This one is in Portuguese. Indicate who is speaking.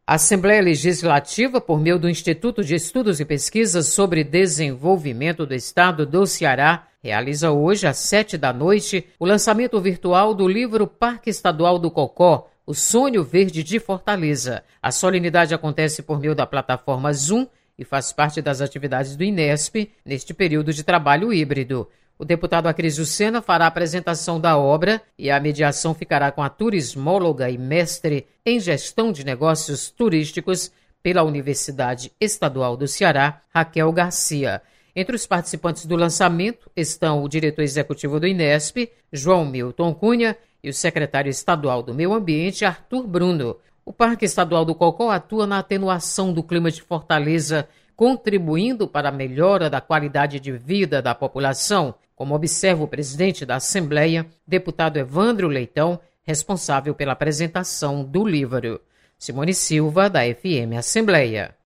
Speaker 1: A Assembleia Legislativa, por meio do Instituto de Estudos e Pesquisas sobre Desenvolvimento do Estado do Ceará, realiza hoje, às 19h, o lançamento virtual do livro Parque Estadual do Cocó, O Sonho Verde de Fortaleza. A solenidade acontece por meio da plataforma Zoom e faz parte das atividades do INESP neste período de trabalho híbrido. O deputado Acrisio Sena fará a apresentação da obra e a mediação ficará com a turismóloga e mestre em gestão de negócios turísticos pela Universidade Estadual do Ceará, Raquel Garcia. Entre os participantes do lançamento estão o diretor executivo do INESP, João Milton Cunha, e o secretário estadual do Meio Ambiente, Arthur Bruno. O Parque Estadual do Cocó atua na atenuação do clima de Fortaleza, contribuindo para a melhora da qualidade de vida da população, como observa o presidente da Assembleia, deputado Evandro Leitão, responsável pela apresentação do livro. Simone Silva, da FM Assembleia.